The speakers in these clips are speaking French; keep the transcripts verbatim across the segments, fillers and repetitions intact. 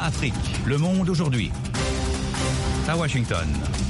Afrique, le monde aujourd'hui. À Washington.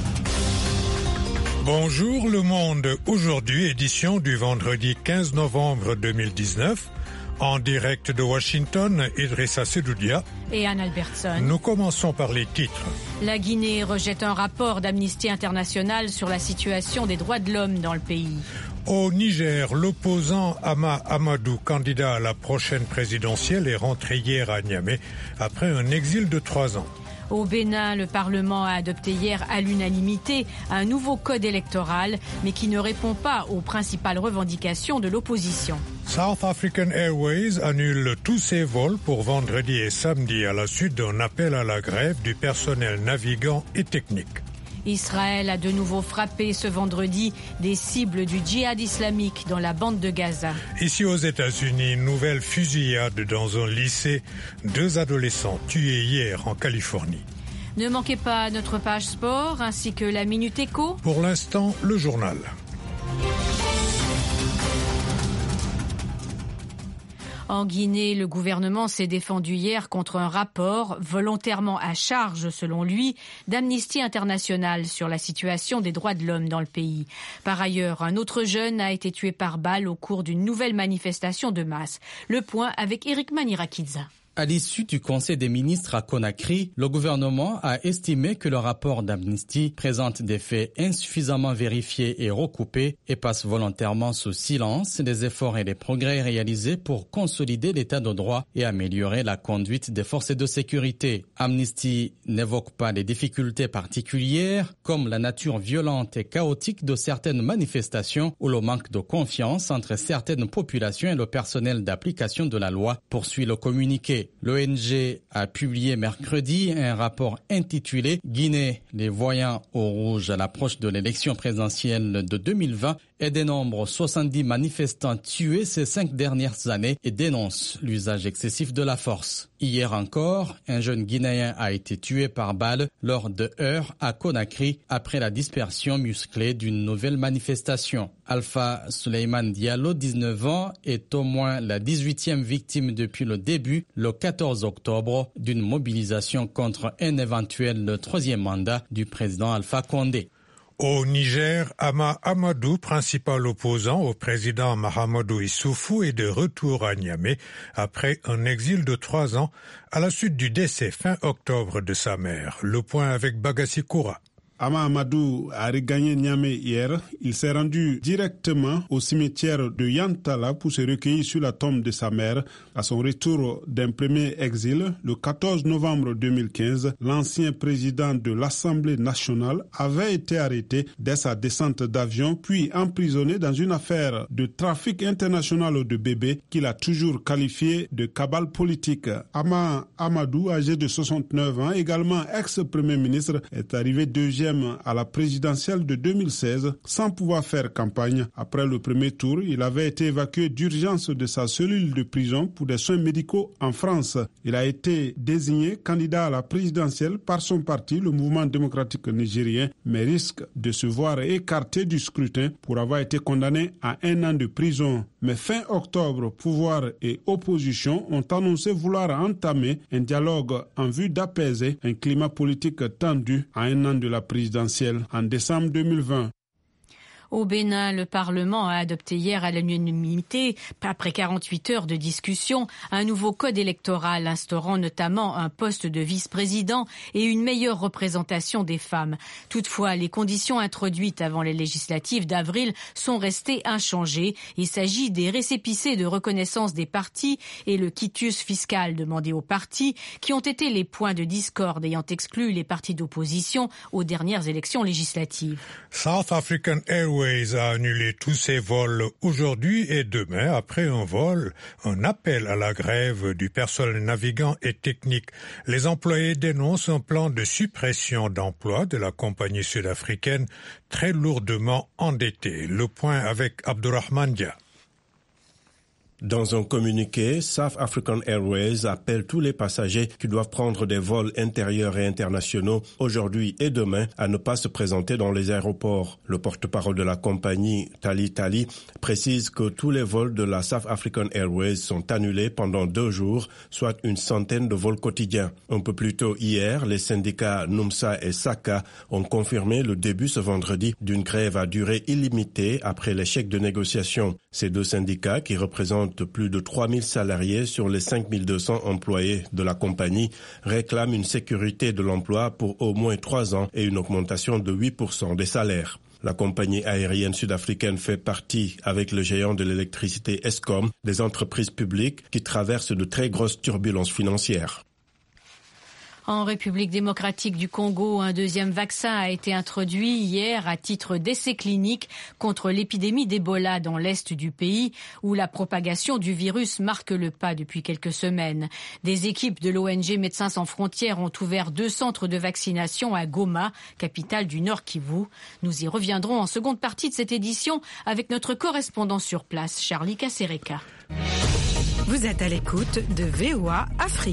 Bonjour le monde, aujourd'hui édition du vendredi quinze novembre deux mille dix-neuf. En direct de Washington, Idrissa Sedoudia et Anne Albertson. Nous commençons par les titres. La Guinée rejette un rapport d'Amnesty International sur la situation des droits de l'homme dans le pays. Au Niger, l'opposant Ama Amadou, candidat à la prochaine présidentielle, est rentré hier à Niamey après un exil de trois ans. Au Bénin, le Parlement a adopté hier à l'unanimité un nouveau code électoral, mais qui ne répond pas aux principales revendications de l'opposition. South African Airways annule tous ses vols pour vendredi et samedi à la suite d'un appel à la grève du personnel navigant et technique. Israël a de nouveau frappé ce vendredi des cibles du djihad islamique dans la bande de Gaza. Ici aux États-Unis, nouvelle fusillade dans un lycée. Deux adolescents tués hier en Californie. Ne manquez pas notre page sport ainsi que la Minute Éco. Pour l'instant, le journal. En Guinée, le gouvernement s'est défendu hier contre un rapport volontairement à charge, selon lui, d'Amnesty International sur la situation des droits de l'homme dans le pays. Par ailleurs, un autre jeune a été tué par balle au cours d'une nouvelle manifestation de masse. Le point avec Eric Manirakidza. À l'issue du Conseil des ministres à Conakry, le gouvernement a estimé que le rapport d'Amnesty présente des faits insuffisamment vérifiés et recoupés et passe volontairement sous silence les efforts et les progrès réalisés pour consolider l'état de droit et améliorer la conduite des forces de sécurité. Amnesty n'évoque pas les difficultés particulières comme la nature violente et chaotique de certaines manifestations ou le manque de confiance entre certaines populations et le personnel d'application de la loi, poursuit le communiqué. L'O N G a publié mercredi un rapport intitulé « Guinée, les voyants au rouge à l'approche de l'élection présidentielle de deux mille vingt » et dénombre soixante-dix manifestants tués ces cinq dernières années et dénonce l'usage excessif de la force. Hier encore, un jeune Guinéen a été tué par balle lors de heurts à Conakry après la dispersion musclée d'une nouvelle manifestation. Alpha Suleiman Diallo, dix-neuf ans, est au moins la dix-huitième victime depuis le début, le quatorze octobre, d'une mobilisation contre un éventuel troisième mandat du président Alpha Condé. Au Niger, Ama Amadou, principal opposant au président Mahamadou Issoufou, est de retour à Niamey après un exil de trois ans à la suite du décès fin octobre de sa mère. Le point avec Bagassi Koura. Ama Amadou a regagné Niamey hier. Il s'est rendu directement au cimetière de Yantala pour se recueillir sur la tombe de sa mère. À son retour d'un premier exil, le quatorze novembre deux mille quinze, l'ancien président de l'Assemblée nationale avait été arrêté dès sa descente d'avion, puis emprisonné dans une affaire de trafic international de bébés qu'il a toujours qualifié de cabale politique. Ama Amadou, âgé de soixante-neuf ans, également ex-premier ministre, est arrivé deuxième à la présidentielle de deux mille seize sans pouvoir faire campagne. Après le premier tour, il avait été évacué d'urgence de sa cellule de prison pour des soins médicaux en France. Il a été désigné candidat à la présidentielle par son parti, le Mouvement démocratique nigérien, mais risque de se voir écarté du scrutin pour avoir été condamné à un an de prison. Mais fin octobre, pouvoir et opposition ont annoncé vouloir entamer un dialogue en vue d'apaiser un climat politique tendu à un an de la présidentielle en décembre deux mille vingt. Au Bénin, le Parlement a adopté hier à l'unanimité, après quarante-huit heures de discussion, un nouveau code électoral instaurant notamment un poste de vice-président et une meilleure représentation des femmes. Toutefois, les conditions introduites avant les législatives d'avril sont restées inchangées. Il s'agit des récépissés de reconnaissance des partis et le quitus fiscal demandé aux partis, qui ont été les points de discorde ayant exclu les partis d'opposition aux dernières élections législatives. South African Airways a annulé tous ses vols aujourd'hui et demain après un vol, un appel à la grève du personnel navigant et technique. Les employés dénoncent un plan de suppression d'emplois de la compagnie sud-africaine très lourdement endettée. Le point avec Abdurrahman Dia. Dans un communiqué, South African Airways appelle tous les passagers qui doivent prendre des vols intérieurs et internationaux aujourd'hui et demain à ne pas se présenter dans les aéroports. Le porte-parole de la compagnie, Tali Tali, précise que tous les vols de la South African Airways sont annulés pendant deux jours, soit une centaine de vols quotidiens. Un peu plus tôt hier, les syndicats NUMSA et SACA ont confirmé le début ce vendredi d'une grève à durée illimitée après l'échec de négociation. Ces deux syndicats, qui représentent de plus de trois mille salariés sur les cinq mille deux cents employés de la compagnie, réclament une sécurité de l'emploi pour au moins trois ans et une augmentation de huit pour cent des salaires. La compagnie aérienne sud-africaine fait partie, avec le géant de l'électricité Eskom, des entreprises publiques qui traversent de très grosses turbulences financières. En République démocratique du Congo, un deuxième vaccin a été introduit hier à titre d'essai clinique contre l'épidémie d'Ebola dans l'est du pays, où la propagation du virus marque le pas depuis quelques semaines. Des équipes de l'O N G Médecins sans frontières ont ouvert deux centres de vaccination à Goma, capitale du Nord Kivu. Nous y reviendrons en seconde partie de cette édition avec notre correspondant sur place, Charlie Kasereka. Vous êtes à l'écoute de V O A Afrique.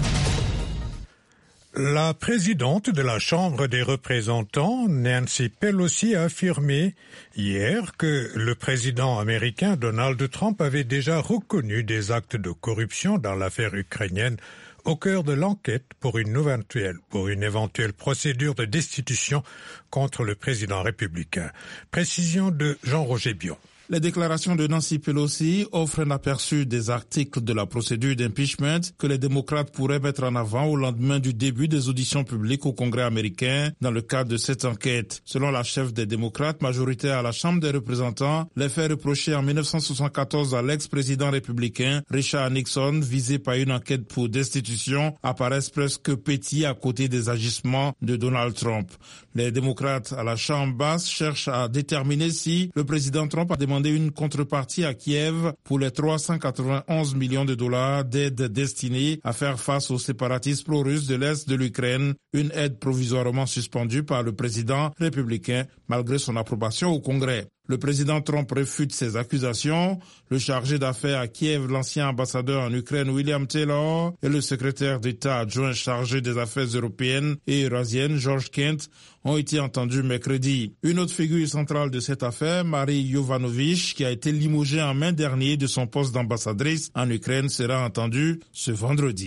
La présidente de la Chambre des représentants, Nancy Pelosi, a affirmé hier que le président américain Donald Trump avait déjà reconnu des actes de corruption dans l'affaire ukrainienne au cœur de l'enquête pour une éventuelle, pour une éventuelle procédure de destitution contre le président républicain. Précision de Jean-Roger Bion. Les déclarations de Nancy Pelosi offrent un aperçu des articles de la procédure d'impeachment que les démocrates pourraient mettre en avant au lendemain du début des auditions publiques au Congrès américain dans le cadre de cette enquête. Selon la chef des démocrates majoritaire à la Chambre des représentants, les faits reprochés en dix-neuf cent soixante-quatorze à l'ex-président républicain Richard Nixon, visé par une enquête pour destitution, apparaissent presque petits à côté des agissements de Donald Trump. Les démocrates à la Chambre basse cherchent à déterminer si le président Trump a demandé une contrepartie à Kiev pour les trois cent quatre-vingt-onze millions de dollars d'aide destinée à faire face aux séparatistes pro-russes de l'Est de l'Ukraine, une aide provisoirement suspendue par le président républicain malgré son approbation au Congrès. Le président Trump réfute ces accusations. Le chargé d'affaires à Kiev, l'ancien ambassadeur en Ukraine William Taylor, et le secrétaire d'État adjoint chargé des affaires européennes et eurasiennes George Kent ont été entendus mercredi. Une autre figure centrale de cette affaire, Marie Yovanovitch, qui a été limogée en mai dernier de son poste d'ambassadrice en Ukraine, sera entendue ce vendredi.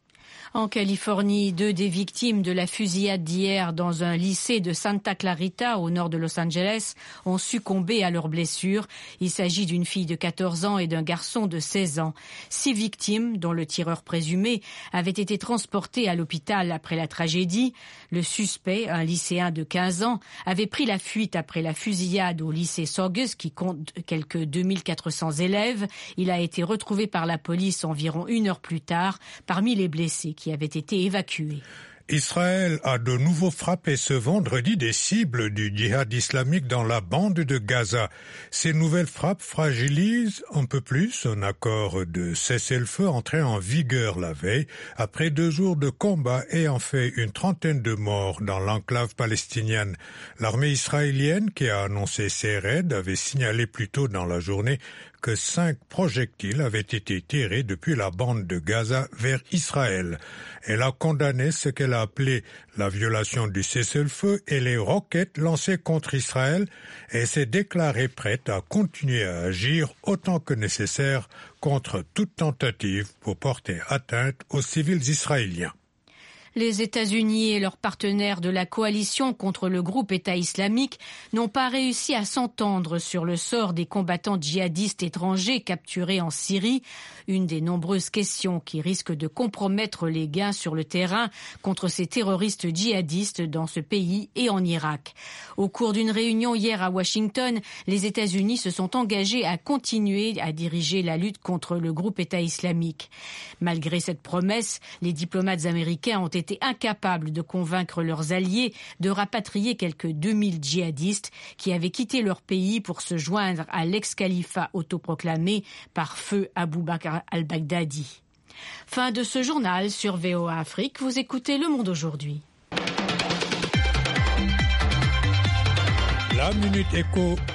En Californie, deux des victimes de la fusillade d'hier dans un lycée de Santa Clarita, au nord de Los Angeles, ont succombé à leurs blessures. Il s'agit d'une fille de quatorze ans et d'un garçon de seize ans. Six victimes, dont le tireur présumé, avaient été transportées à l'hôpital après la tragédie. Le suspect, un lycéen de quinze ans, avait pris la fuite après la fusillade au lycée Saugus, qui compte quelques deux mille quatre cents élèves. Il a été retrouvé par la police environ une heure plus tard, parmi les blessés qui avaient été évacués. Israël a de nouveau frappé ce vendredi des cibles du djihad islamique dans la bande de Gaza. Ces nouvelles frappes fragilisent un peu plus un accord de cessez-le-feu entré en vigueur la veille, après deux jours de combat ayant fait une trentaine de morts dans l'enclave palestinienne. L'armée israélienne, qui a annoncé ces raids, avait signalé plus tôt dans la journée que cinq projectiles avaient été tirés depuis la bande de Gaza vers Israël. Elle a condamné ce qu'elle a appelé la violation du cessez-le-feu et les roquettes lancées contre Israël et s'est déclarée prête à continuer à agir autant que nécessaire contre toute tentative pour porter atteinte aux civils israéliens. Les États-Unis et leurs partenaires de la coalition contre le groupe État islamique n'ont pas réussi à s'entendre sur le sort des combattants djihadistes étrangers capturés en Syrie, une des nombreuses questions qui risquent de compromettre les gains sur le terrain contre ces terroristes djihadistes dans ce pays et en Irak. Au cours d'une réunion hier à Washington, les États-Unis se sont engagés à continuer à diriger la lutte contre le groupe État islamique. Malgré cette promesse, les diplomates américains ont été incapables de convaincre leurs alliés de rapatrier quelques deux mille djihadistes qui avaient quitté leur pays pour se joindre à l'ex-califat autoproclamé par feu Abu Bakr al-Baghdadi. Fin de ce journal sur V O A Afrique. Vous écoutez Le Monde aujourd'hui. La Minute Éco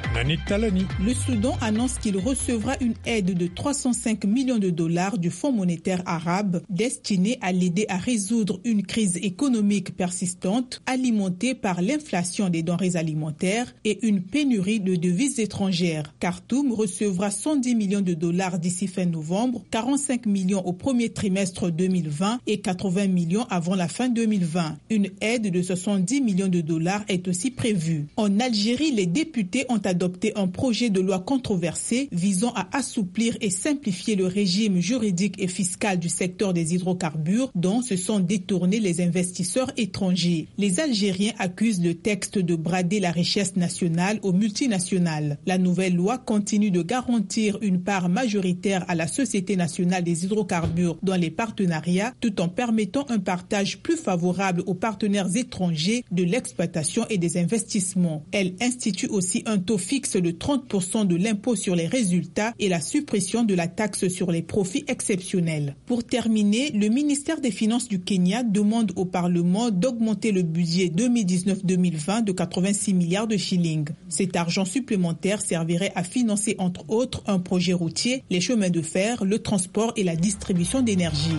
Nani Talani. Le Soudan annonce qu'il recevra une aide de trois cent cinq millions de dollars du Fonds monétaire arabe destiné à l'aider à résoudre une crise économique persistante alimentée par l'inflation des denrées alimentaires et une pénurie de devises étrangères. Khartoum recevra cent dix millions de dollars d'ici fin novembre, quarante-cinq millions au premier trimestre deux mille vingt et quatre-vingts millions avant la fin deux mille vingt. Une aide de soixante-dix millions de dollars est aussi prévue. En Algérie, les députés ont adopté un projet de loi controversé visant à assouplir et simplifier le régime juridique et fiscal du secteur des hydrocarbures dont se sont détournés les investisseurs étrangers. Les Algériens accusent le texte de brader la richesse nationale aux multinationales. La nouvelle loi continue de garantir une part majoritaire à la Société nationale des hydrocarbures dans les partenariats tout en permettant un partage plus favorable aux partenaires étrangers de l'exploitation et des investissements. Elle institue aussi un taux fixe de trente pour cent de l'impôt sur les résultats et la suppression de la taxe sur les profits exceptionnels. Pour terminer, le ministère des Finances du Kenya demande au Parlement d'augmenter le budget deux mille dix-neuf deux mille vingt de quatre-vingt-six milliards de shillings. Cet argent supplémentaire servirait à financer entre autres un projet routier, les chemins de fer, le transport et la distribution d'énergie.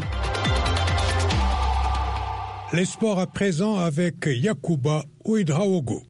Les sports à présent avec Yacouba Ouedraogo.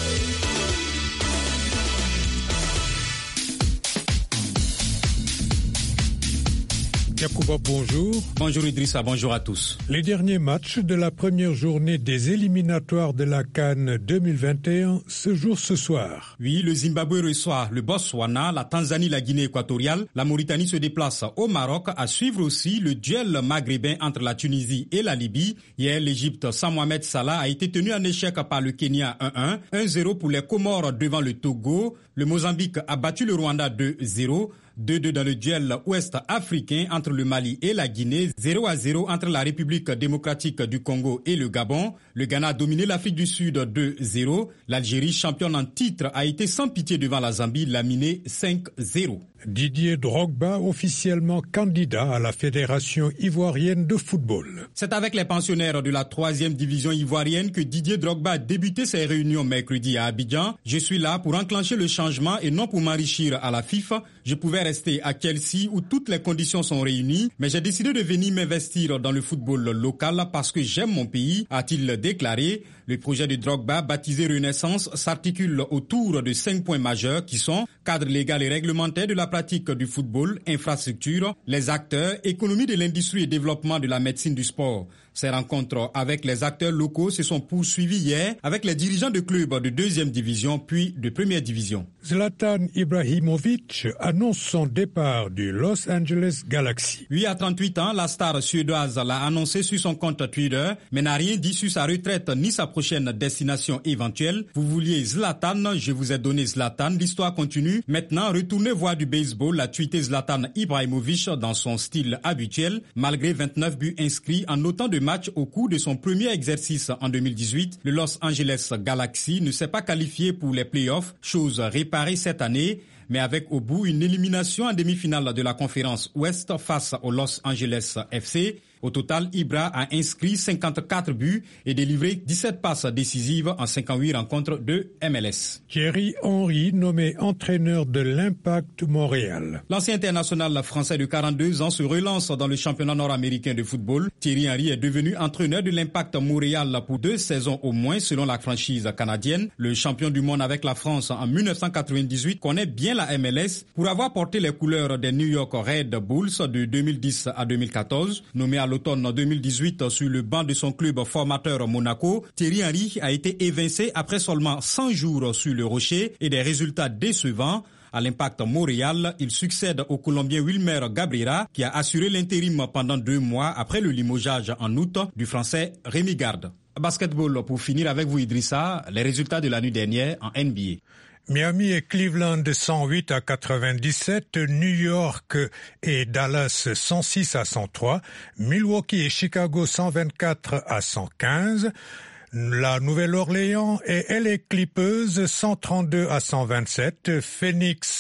Yacouba, bonjour. Bonjour Idrissa, bonjour à tous. Les derniers matchs de la première journée des éliminatoires de la CAN deux mille vingt et un se jouent ce soir. Oui, le Zimbabwe reçoit le Botswana, la Tanzanie, la Guinée équatoriale. La Mauritanie se déplace au Maroc. À suivre aussi le duel maghrébin entre la Tunisie et la Libye. Hier, l'Égypte sans Mohamed Salah a été tenu en échec par le Kenya un un. un zéro pour les Comores devant le Togo. Le Mozambique a battu le Rwanda deux zéro. deux deux dans le duel ouest-africain entre le Mali et la Guinée, zéro à zéro entre la République démocratique du Congo et le Gabon. Le Ghana a dominé l'Afrique du Sud deux zéro. L'Algérie, championne en titre, a été sans pitié devant la Zambie, laminée cinq zéro. Didier Drogba, officiellement candidat à la Fédération ivoirienne de football. C'est avec les pensionnaires de la troisième division ivoirienne que Didier Drogba a débuté ses réunions mercredi à Abidjan. Je suis là pour enclencher le changement et non pour m'enrichir à la FIFA. Je pouvais rester à Chelsea où toutes les conditions sont réunies, mais j'ai décidé de venir m'investir dans le football local parce que j'aime mon pays, a-t-il déclaré. Le projet de Drogba, baptisé Renaissance, s'articule autour de cinq points majeurs qui sont cadre légal et réglementaire de la pratique du football, infrastructure, les acteurs, économie de l'industrie et développement de la médecine du sport. Ces rencontres avec les acteurs locaux se sont poursuivies hier avec les dirigeants de clubs de deuxième division puis de première division. Zlatan Ibrahimovic annonce son départ du Los Angeles Galaxy. Oui, à trente-huit ans, la star suédoise l'a annoncé sur son compte Twitter, mais n'a rien dit sur sa retraite ni sa prochaine destination éventuelle. Vous vouliez Zlatan, je vous ai donné Zlatan. L'histoire continue. Maintenant, retournez voir du baseball, a tweeté Zlatan Ibrahimovic dans son style habituel, malgré vingt-neuf buts inscrits en autant de match au cours de son premier exercice en deux mille dix-huit. Le Los Angeles Galaxy ne s'est pas qualifié pour les playoffs, chose réparée cette année, mais avec au bout une élimination en demi-finale de la conférence Ouest face au Los Angeles F C. Au total, Ibra a inscrit cinquante-quatre buts et délivré dix-sept passes décisives en cinquante-huit rencontres de M L S. Thierry Henry, nommé entraîneur de l'Impact Montréal. L'ancien international français de quarante-deux ans se relance dans le championnat nord-américain de football. Thierry Henry est devenu entraîneur de l'Impact Montréal pour deux saisons au moins selon la franchise canadienne. Le champion du monde avec la France en mille neuf cent quatre-vingt-dix-huit connaît bien la M L S pour avoir porté les couleurs des New York Red Bulls de deux mille dix à deux mille quatorze. Nommé à l'automne deux mille dix-huit sur le banc de son club formateur Monaco, Thierry Henry a été évincé après seulement cent jours sur le rocher et des résultats décevants. À l'Impact Montréal, il succède au Colombien Wilmer Gabriela qui a assuré l'intérim pendant deux mois après le limogeage en août du Français Rémi Garde. Basketball pour finir avec vous Idrissa, les résultats de la nuit dernière en N B A. Miami et Cleveland cent huit à quatre-vingt-dix-sept, New York et Dallas cent six à cent trois, Milwaukee et Chicago cent vingt-quatre à cent quinze, la Nouvelle-Orléans et L A Clippers cent trente-deux à cent vingt-sept, Phoenix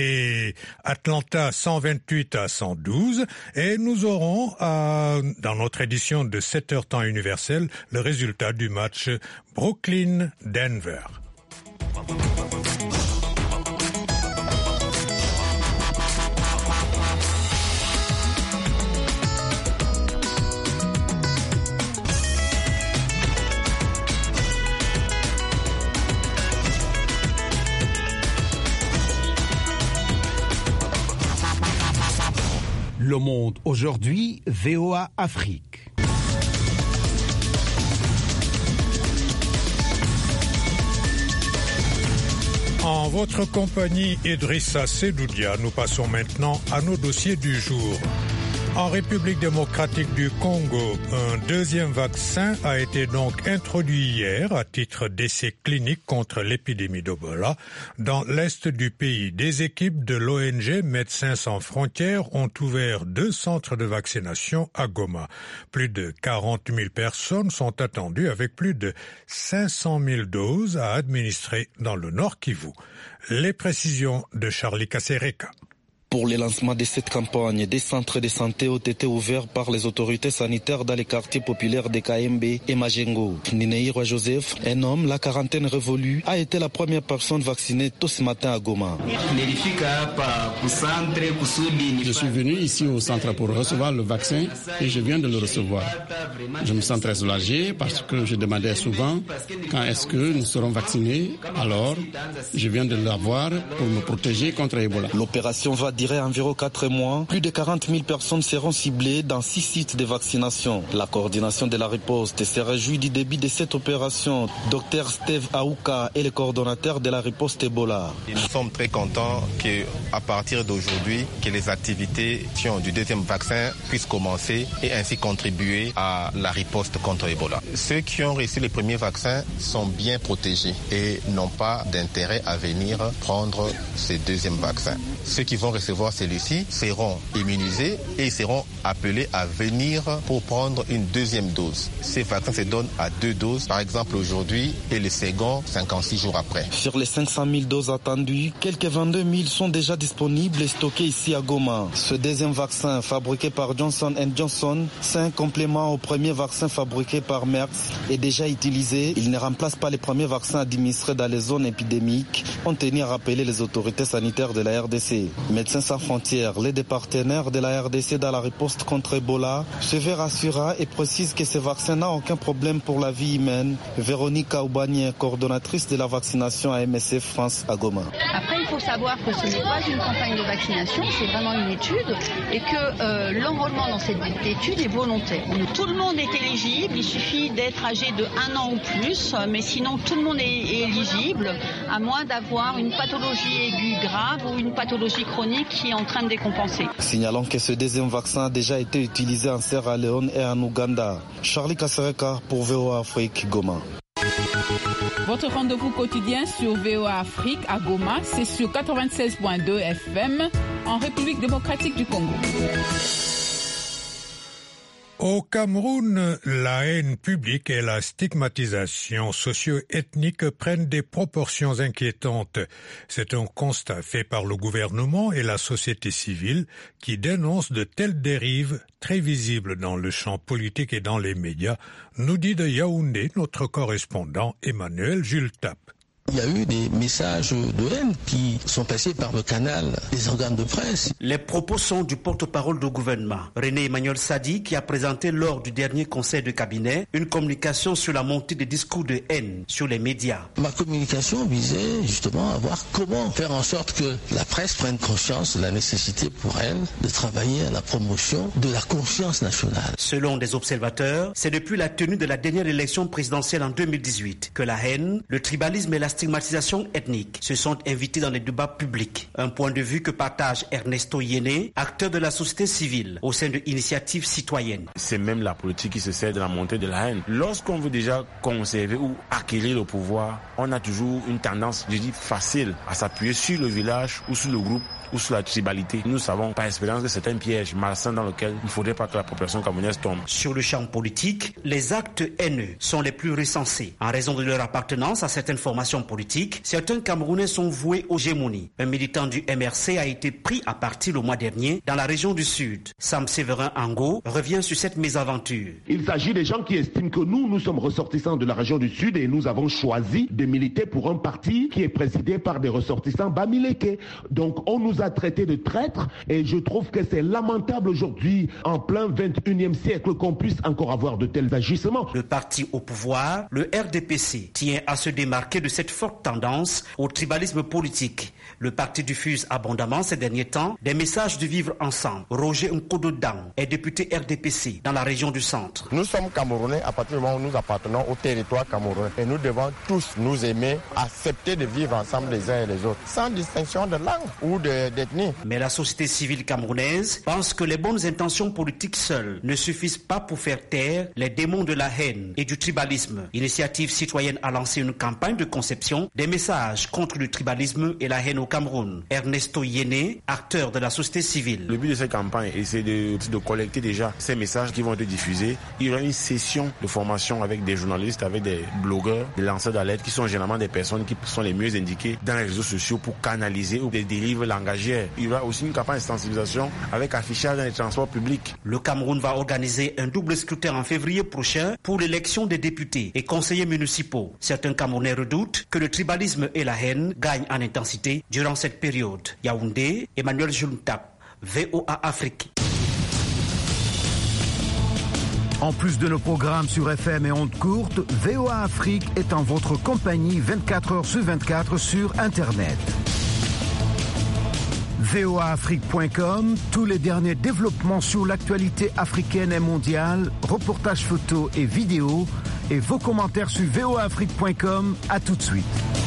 et Atlanta cent vingt-huit à cent douze, et nous aurons euh, dans notre édition de sept heures temps universel le résultat du match Brooklyn-Denver. Le Monde aujourd'hui, V O A Afrique. En votre compagnie, Idrissa Sedoudia, nous passons maintenant à nos dossiers du jour. En République démocratique du Congo, un deuxième vaccin a été donc introduit hier à titre d'essai clinique contre l'épidémie d'Ebola dans l'est du pays. Des équipes de l'O N G Médecins sans frontières ont ouvert deux centres de vaccination à Goma. Plus de quarante mille personnes sont attendues avec plus de cinq cent mille doses à administrer dans le Nord Kivu. Les précisions de Charlie Kasereka. Pour le lancement de cette campagne, des centres de santé ont été ouverts par les autorités sanitaires dans les quartiers populaires de Kaembe et Majengo. Nineirwa Joseph, un homme, la quarantaine révolue, a été la première personne vaccinée tôt ce matin à Goma. Je suis venu ici au centre pour recevoir le vaccin et je viens de le recevoir. Je me sens très soulagé parce que je demandais souvent quand est-ce que nous serons vaccinés. Alors, je viens de l'avoir pour me protéger contre Ebola. L'opération va durer environ quatre mois. Plus de quarante mille personnes seront ciblées dans six sites de vaccination. La coordination de la riposte se réjouit du début de cette opération. Docteur Steve Aouka est le coordonnateur de la riposte Ebola. Nous sommes très contents qu'à partir d'aujourd'hui, que les activités du deuxième vaccin puissent commencer et ainsi contribuer à la riposte contre Ebola. Ceux qui ont reçu les premiers vaccins sont bien protégés et n'ont pas d'intérêt à venir prendre ce deuxième vaccin. Ceux qui vont recevoir celui-ci seront immunisés et seront appelés à venir pour prendre une deuxième dose. Ces vaccins se donnent à deux doses, par exemple aujourd'hui, et le second cinquante-six jours après. Sur les cinq cent mille doses attendues, quelques vingt-deux mille sont déjà disponibles et stockées ici à Goma. Ce deuxième vaccin, fabriqué par Johnson and Johnson, c'est un complément au premier vaccin fabriqué par Merck, est déjà utilisé. Il ne remplace pas les premiers vaccins administrés dans les zones épidémiques, ont tenu à rappeler les autorités sanitaires de la R D C. Médecins sans frontières, les deux partenaires de la R D C dans la riposte contre Ebola, se veut rassurant et précise que ce vaccin n'a aucun problème pour la vie humaine. Véronique Aubagné, coordonnatrice de la vaccination à M S F France à Goma. Après, il faut savoir que ce n'est pas une campagne de vaccination, c'est vraiment une étude et que euh, l'enrôlement dans cette étude est volontaire. Tout le monde est éligible, il suffit d'être âgé de un an ou plus, mais sinon tout le monde est éligible, à moins d'avoir une pathologie aiguë grave ou une pathologie chronique qui est en train de décompenser. Signalons que ce deuxième vaccin a déjà été utilisé en Sierra Leone et en Ouganda. Charlie Kasereka pour V O A Afrique, Goma. Votre rendez-vous quotidien sur V O A Afrique à Goma, c'est sur quatre-vingt-seize point deux F M en République démocratique du Congo. Au Cameroun, la haine publique et la stigmatisation socio-ethnique prennent des proportions inquiétantes. C'est un constat fait par le gouvernement et la société civile qui dénoncent de telles dérives très visibles dans le champ politique et dans les médias, nous dit de Yaoundé notre correspondant Emmanuel Jules Tap. Il y a eu des messages de haine qui sont passés par le canal des organes de presse. Les propos sont du porte-parole du gouvernement, René Emmanuel Sadi, qui a présenté lors du dernier conseil de cabinet une communication sur la montée des discours de haine sur les médias. Ma communication visait justement à voir comment faire en sorte que la presse prenne conscience de la nécessité pour elle de travailler à la promotion de la conscience nationale. Selon des observateurs, c'est depuis la tenue de la dernière élection présidentielle en deux mille dix-huit que la haine, le tribalisme et la stigmatisation ethnique se sont invités dans les débats publics. Un point de vue que partage Ernesto Yéné, acteur de la société civile au sein de Initiative Citoyenne. C'est même la politique qui se sert de la montée de la haine. Lorsqu'on veut déjà conserver ou acquérir le pouvoir, on a toujours une tendance, je dis, facile à s'appuyer sur le village ou sur le groupe ou sur la tribalité. Nous savons par expérience que c'est un piège malsain dans lequel il ne faudrait pas que la population camerounaise tombe. Sur le champ politique, les actes haineux sont les plus recensés. En raison de leur appartenance à certaines formations politiques, certains Camerounais sont voués aux gémonies. Un militant du M R C a été pris à partie le mois dernier dans la région du Sud. Sam Séverin Ango revient sur cette mésaventure. Il s'agit des gens qui estiment que nous, nous sommes ressortissants de la région du Sud et nous avons choisi de militer pour un parti qui est présidé par des ressortissants bamileke. Donc on nous nous a traités de traîtres et je trouve que c'est lamentable aujourd'hui, en plein vingt et unième siècle, qu'on puisse encore avoir de tels agissements. Le parti au pouvoir, le R D P C, tient à se démarquer de cette forte tendance au tribalisme politique. Le parti diffuse abondamment ces derniers temps des messages de vivre ensemble. Roger Nkodo-Dang est député R D P C dans la région du centre. Nous sommes Camerounais à partir du moment où nous appartenons au territoire camerounais et nous devons tous nous aimer, accepter de vivre ensemble les uns et les autres, sans distinction de langue ou d'ethnie. Mais la société civile camerounaise pense que les bonnes intentions politiques seules ne suffisent pas pour faire taire les démons de la haine et du tribalisme. L'initiative citoyenne a lancé une campagne de conception des messages contre le tribalisme et la haine au Cameroun. Ernesto Yéné, acteur de la société civile. Le but de cette campagne, c'est de, de collecter déjà ces messages qui vont être diffusés. Il y aura une session de formation avec des journalistes, avec des blogueurs, des lanceurs d'alerte qui sont généralement des personnes qui sont les mieux indiquées dans les réseaux sociaux pour canaliser ou des dérives langagières. Il y aura aussi une campagne de sensibilisation avec affichage dans les transports publics. Le Cameroun va organiser un double scrutin en février prochain pour l'élection des députés et conseillers municipaux. Certains Camerounais redoutent que le tribalisme et la haine gagnent en intensité durant cette période. Yaoundé, Emmanuel Juntap, V O A Afrique. En plus de nos programmes sur F M et ondes courtes, V O A Afrique est en votre compagnie vingt-quatre heures sur vingt-quatre sur Internet. V O A Afrique point com, tous les derniers développements sur l'actualité africaine et mondiale, reportages photos et vidéos, et vos commentaires sur V O A Afrique point com. À tout de suite.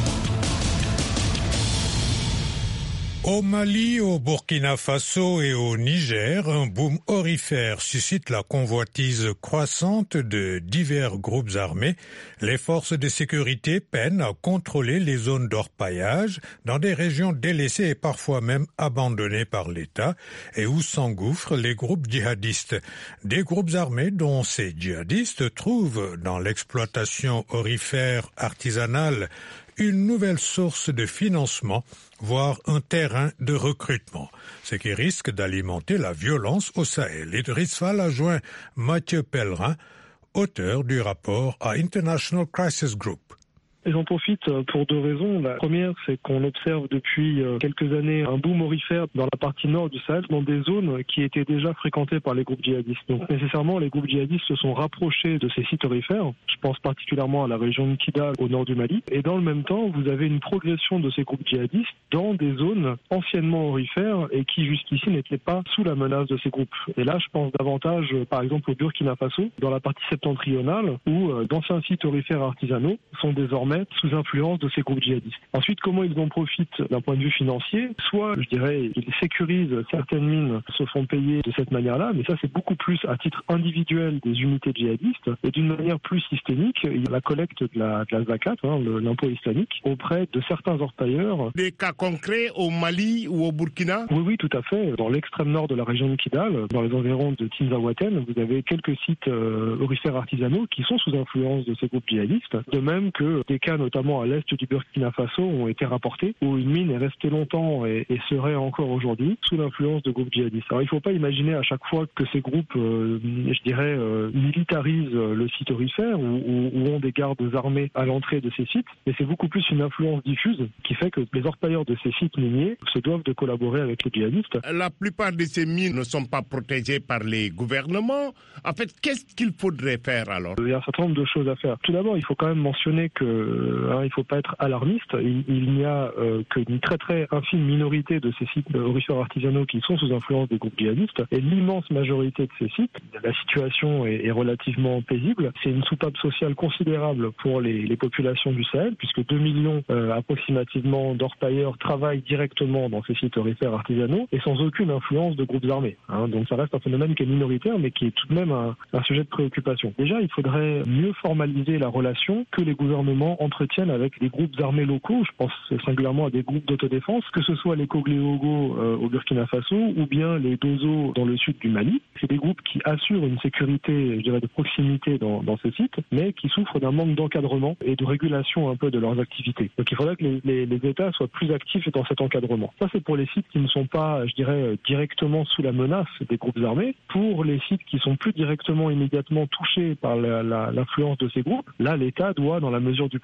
Au Mali, au Burkina Faso et au Niger, un boom aurifère suscite la convoitise croissante de divers groupes armés. Les forces de sécurité peinent à contrôler les zones d'orpaillage dans des régions délaissées et parfois même abandonnées par l'État et où s'engouffrent les groupes djihadistes. Des groupes armés dont ces djihadistes trouvent dans l'exploitation aurifère artisanale une nouvelle source de financement, voire un terrain de recrutement, ce qui risque d'alimenter la violence au Sahel. Idriss Fall a joint Mathieu Pellerin, auteur du rapport à International Crisis Group. Et j'en profite pour deux raisons. La première, c'est qu'on observe depuis quelques années un boom aurifère dans la partie nord du Sahel, dans des zones qui étaient déjà fréquentées par les groupes djihadistes. Donc nécessairement, les groupes djihadistes se sont rapprochés de ces sites aurifères. Je pense particulièrement à la région de Kidal, au nord du Mali. Et dans le même temps, vous avez une progression de ces groupes djihadistes dans des zones anciennement aurifères et qui jusqu'ici n'étaient pas sous la menace de ces groupes. Et là, je pense davantage, par exemple, au Burkina Faso, dans la partie septentrionale, où d'anciens sites aurifères artisanaux sont désormais sous influence de ces groupes djihadistes. Ensuite, comment ils en profitent d'un point de vue financier? Soit, je dirais, ils sécurisent certaines mines, se font payer de cette manière-là, mais ça c'est beaucoup plus à titre individuel des unités djihadistes et d'une manière plus systémique, il y a la collecte de la, de la zakat, hein, le, l'impôt islamique, auprès de certains orpailleurs. Des cas concrets au Mali ou au Burkina? Oui, oui, tout à fait. Dans l'extrême nord de la région de Kidal, dans les environs de Tinzaouaten, vous avez quelques sites euh, aurifères artisanaux qui sont sous influence de ces groupes djihadistes, de même que des cas notamment à l'est du Burkina Faso ont été rapportés où une mine est restée longtemps et, et serait encore aujourd'hui sous l'influence de groupes djihadistes. Alors il ne faut pas imaginer à chaque fois que ces groupes, euh, je dirais, euh, militarisent le site aurifère ou, ou, ou ont des gardes armés à l'entrée de ces sites, mais c'est beaucoup plus une influence diffuse qui fait que les orpailleurs de ces sites miniers se doivent de collaborer avec les djihadistes. La plupart de ces mines ne sont pas protégées par les gouvernements. En fait, qu'est-ce qu'il faudrait faire alors? Il y a un certain nombre de choses à faire. Tout d'abord, il faut quand même mentionner que Hein, il ne faut pas être alarmiste. Il, il n'y a euh, qu'une très très infime minorité de ces sites aurifères artisanaux qui sont sous influence des groupes djihadistes. Et l'immense majorité de ces sites, la situation est, est relativement paisible. C'est une soupape sociale considérable pour les, les populations du Sahel, puisque deux millions euh, approximativement d'orpailleurs travaillent directement dans ces sites aurifères artisanaux et sans aucune influence de groupes armés. Hein. Donc ça reste un phénomène qui est minoritaire, mais qui est tout de même un, un sujet de préoccupation. Déjà, il faudrait mieux formaliser la relation que les gouvernements entretiennent avec des groupes armés locaux, je pense singulièrement à des groupes d'autodéfense, que ce soit les Kogléogo euh, au Burkina Faso ou bien les Dozo dans le sud du Mali. C'est des groupes qui assurent une sécurité, je dirais, de proximité dans, dans ces sites, mais qui souffrent d'un manque d'encadrement et de régulation un peu de leurs activités. Donc il faudrait que les, les, les États soient plus actifs dans cet encadrement. Ça, c'est pour les sites qui ne sont pas, je dirais, directement sous la menace des groupes armés. Pour les sites qui sont plus directement, immédiatement touchés par la, la, l'influence de ces groupes, là, l'État doit, dans la mesure du possible,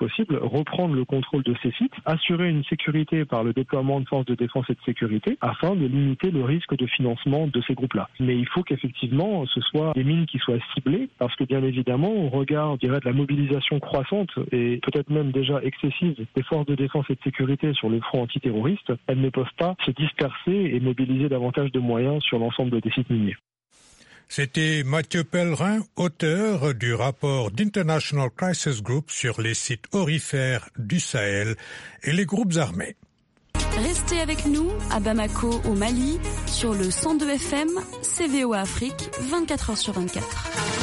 possible, reprendre le contrôle de ces sites, assurer une sécurité par le déploiement de forces de défense et de sécurité, afin de limiter le risque de financement de ces groupes-là. Mais il faut qu'effectivement, ce soit des mines qui soient ciblées, parce que bien évidemment, au regard, je dirais, de la mobilisation croissante et peut-être même déjà excessive des forces de défense et de sécurité sur le front antiterroriste, elles ne peuvent pas se disperser et mobiliser davantage de moyens sur l'ensemble des sites miniers. C'était Mathieu Pellerin, auteur du rapport d'International Crisis Group sur les sites aurifères du Sahel et les groupes armés. Restez avec nous à Bamako, au Mali, sur le cent deux F M, C V O A Afrique, vingt-quatre heures sur vingt-quatre.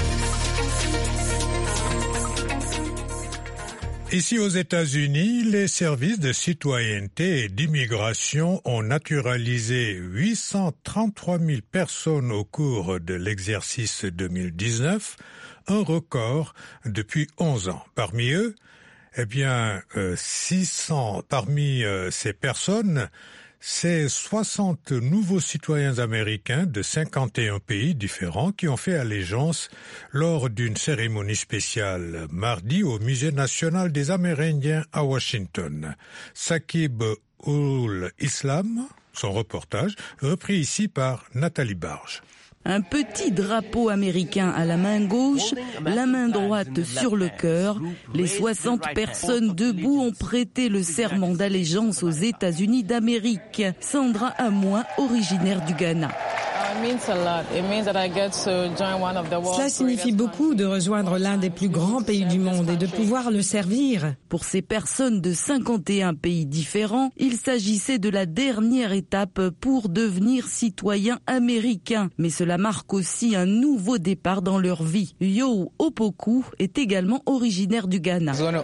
Ici aux États-Unis, les services de citoyenneté et d'immigration ont naturalisé huit cent trente-trois mille personnes au cours de l'exercice deux mille dix-neuf, un record depuis onze ans. Parmi eux, eh bien, euh, six cents parmi euh, ces personnes, c'est soixante nouveaux citoyens américains de cinquante et un pays différents qui ont fait allégeance lors d'une cérémonie spéciale mardi au Musée national des Amérindiens à Washington. Sakib ul Islam, son reportage, repris ici par Nathalie Barge. Un petit drapeau américain à la main gauche, la main droite sur le cœur. Les soixante personnes debout ont prêté le serment d'allégeance aux États-Unis d'Amérique. Sandra Amoin, originaire du Ghana. Cela signifie beaucoup de rejoindre l'un des plus grands pays du monde et de pouvoir le servir. Pour ces personnes de cinquante et un pays différents, il s'agissait de la dernière étape pour devenir citoyen américain. Mais cela marque aussi un nouveau départ dans leur vie. Yo Opoku est également originaire du Ghana. Cela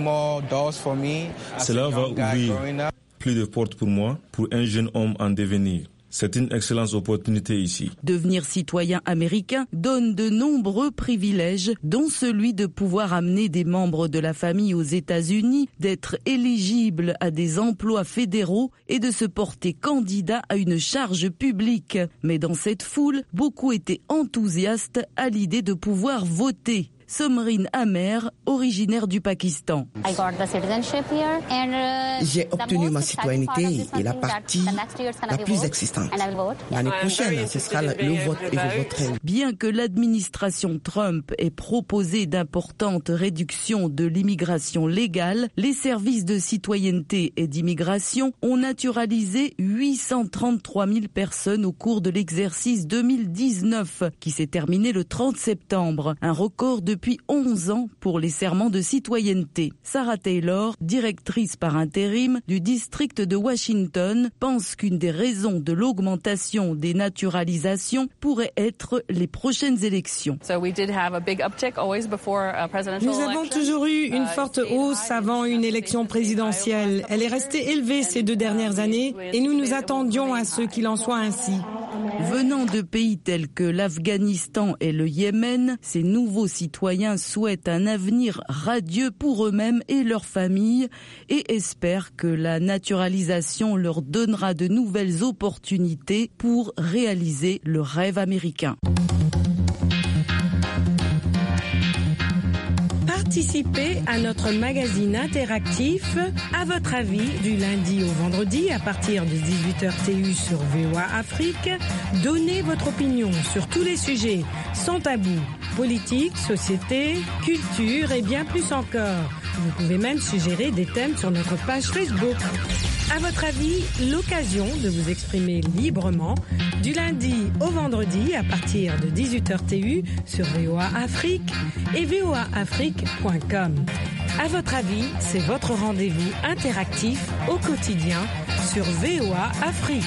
va ouvrir plus de portes pour moi, pour un jeune homme en devenir. C'est une excellente opportunité ici. Devenir citoyen américain donne de nombreux privilèges, dont celui de pouvoir amener des membres de la famille aux États-Unis, d'être éligible à des emplois fédéraux et de se porter candidat à une charge publique. Mais dans cette foule, beaucoup étaient enthousiastes à l'idée de pouvoir voter. Somrine Amer, originaire du Pakistan. J'ai obtenu ma citoyenneté et la partie la plus existante. L'année prochaine, ce sera le vote et je voterai. Bien que l'administration Trump ait proposé d'importantes réductions de l'immigration légale, les services de citoyenneté et d'immigration ont naturalisé huit cent trente-trois mille personnes au cours de l'exercice deux mille dix-neuf, qui s'est terminé le trente septembre. Un record de depuis onze ans pour les serments de citoyenneté. Sarah Taylor, directrice par intérim du district de Washington, pense qu'une des raisons de l'augmentation des naturalisations pourrait être les prochaines élections. Nous avons toujours eu une forte hausse avant une élection présidentielle. Elle est restée élevée ces deux dernières années et nous nous attendions à ce qu'il en soit ainsi. Venant de pays tels que l'Afghanistan et le Yémen, ces nouveaux citoyens souhaitent un avenir radieux pour eux-mêmes et leurs familles et espèrent que la naturalisation leur donnera de nouvelles opportunités pour réaliser le rêve américain. Participez à notre magazine interactif À votre avis du lundi au vendredi à partir de dix-huit heures T U sur V O A Afrique. Donnez votre opinion sur tous les sujets sans tabou. Politique, société, culture et bien plus encore. Vous pouvez même suggérer des thèmes sur notre page Facebook. À votre avis, l'occasion de vous exprimer librement du lundi au vendredi à partir de dix-huit heures T U sur V O A Afrique et V O A Afrique point com. À votre avis, c'est votre rendez-vous interactif au quotidien sur V O A Afrique.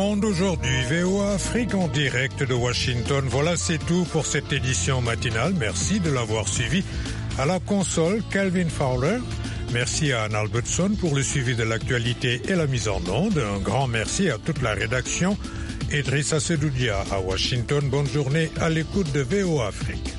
Monde aujourd'hui, V O A Afrique en direct de Washington. Voilà, c'est tout pour cette édition matinale. Merci de l'avoir suivi. À la console, Calvin Fowler. Merci à Anne Albertson pour le suivi de l'actualité et la mise en onde. Un grand merci à toute la rédaction. Idrissa Sedoudia à Washington. Bonne journée à l'écoute de V O A Afrique.